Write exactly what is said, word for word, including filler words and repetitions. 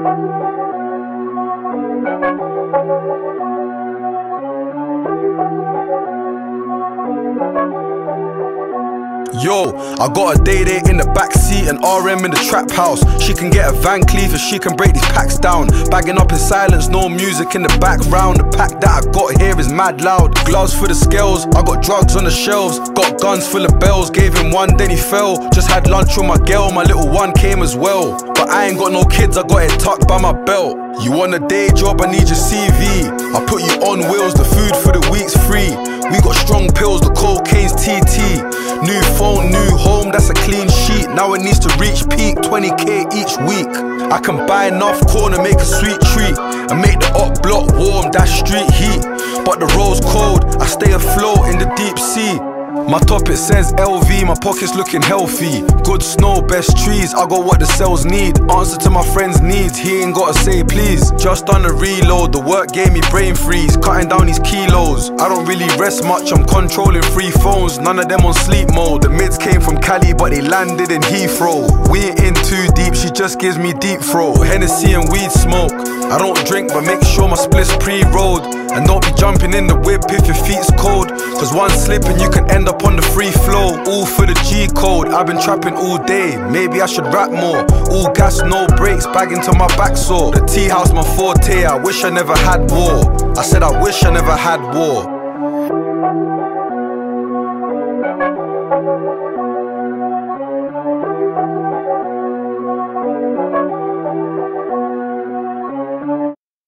Yo, I got a day day in the backseat and R M in the trap house. She can get a Van Cleef if she can break these packs down. Bagging up in silence, no music in the background. The pack that I got here is mad loud. Gloves for the scales, I got drugs on the shelves. Got guns full of bells, gave him one then he fell. Just had lunch with my girl, my little one came as well. But I ain't got no kids, I got it tucked by my belt. You want a day job, I need your C V. I put you on wheels, the food for the week's free. We got strong pills, the cocaine's T T. New phone, new home, that's a clean sheet. Now it needs to reach peak, twenty K each week. I can buy enough corn and make a sweet treat, and make the up block warm, that's street heat. But the road's cold, I stay afloat in the deep sea. My top it says L V, my pockets looking healthy. Good snow, best trees, I got what the cells need. Answer to my friend's needs, he ain't gotta say please. Just on the reload, the work gave me brain freeze. Cutting down these kilos, I don't really rest much, I'm controlling three phones. None of them on sleep mode. The mids came from Cali but they landed in Heathrow. We ain't in too deep, she just gives me deep throat. Hennessy and weed smoke, I don't drink but make sure my split's pre-rolled. And don't be jumping in the whip if your feet's cold, cause one slip and you can end up on the free flow. All for the G code, I've been trapping all day, maybe I should rap more. All gas, no brakes, bagging to my back sore. The tea house my forte, I wish I never had war. I said I wish I never had war.